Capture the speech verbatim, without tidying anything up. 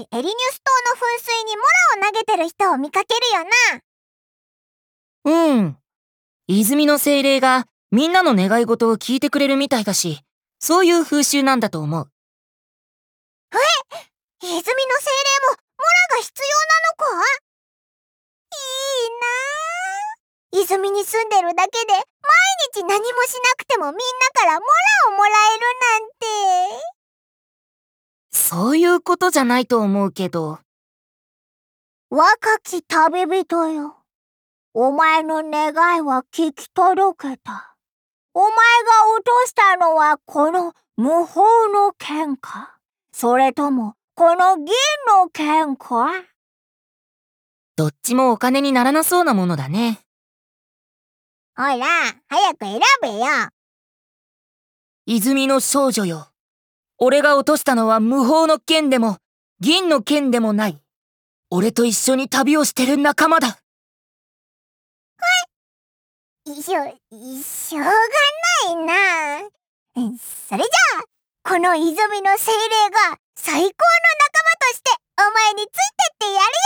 エリニュス島の噴水にモラを投げてる人を見かけるよな。うん。泉の精霊がみんなの願い事を聞いてくれるみたいだし、そういう風習なんだと思う。 え？泉の精霊もモラが必要なのか？いいなぁ。泉に住んでるだけで毎日何もしなくてもみんなからモラをもらえるなんて。 そういうことじゃないと思うけど。 若き旅人よ。お前の願いは聞き届けた。お前が落としたのはこの無法の剣か、それともこの銀の剣か？ どっちもお金にならなそうなものだね。 ほら、早く選べよ。 泉の少女よ。俺が落としたのは無法の剣でも銀の剣でもない。俺と一緒に旅をしてる仲間だ。 しょ、しょうがないな。それじゃあ、この泉の精霊が最高の仲間としてお前についてってやるよ。